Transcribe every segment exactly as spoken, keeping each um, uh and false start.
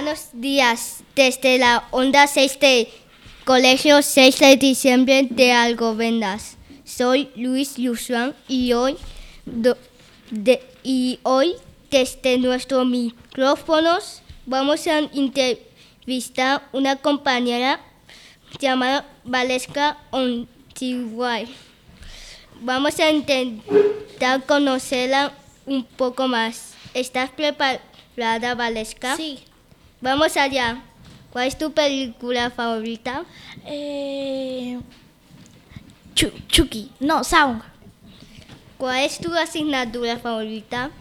Buenos días, desde la Onda seis de Colegio seis de diciembre de Alcobendas. Soy Luis Luzán y hoy, do, de, y hoy desde nuestros micrófonos vamos a entrevistar a una compañera llamada Valesca Ontiguay. Vamos a intentar conocerla un poco más. ¿Estás preparada, Valesca? Sí. Vamos allá. ¿Cuál es tu película favorita? Eh, Chu- Chucky. No, Sound. ¿Cuál es tu asignatura favorita?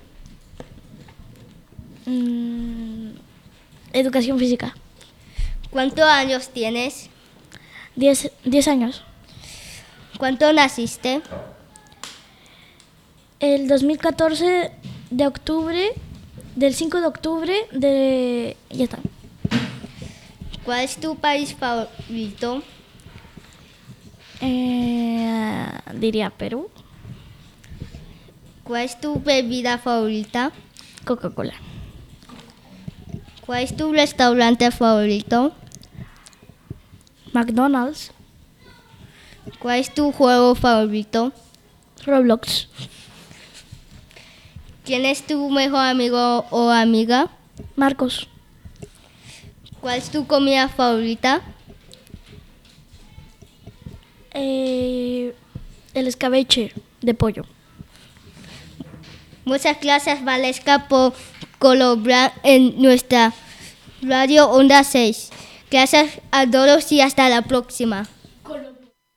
Mm, educación física. ¿Cuántos años tienes? Diez, diez años. ¿Cuándo naciste? El dos mil catorce de octubre, del cinco de octubre de... Ya está. ¿Cuál es tu país favorito? Eh, diría Perú. ¿Cuál es tu bebida favorita? Coca-Cola. ¿Cuál es tu restaurante favorito? McDonald's. ¿Cuál es tu juego favorito? Roblox. ¿Quién es tu mejor amigo o amiga? Marcos. ¿Cuál es tu comida favorita? Eh, el escabeche de pollo. Muchas gracias, Valesca, por colaborar en nuestra radio Onda seis. Gracias a todos y hasta la próxima.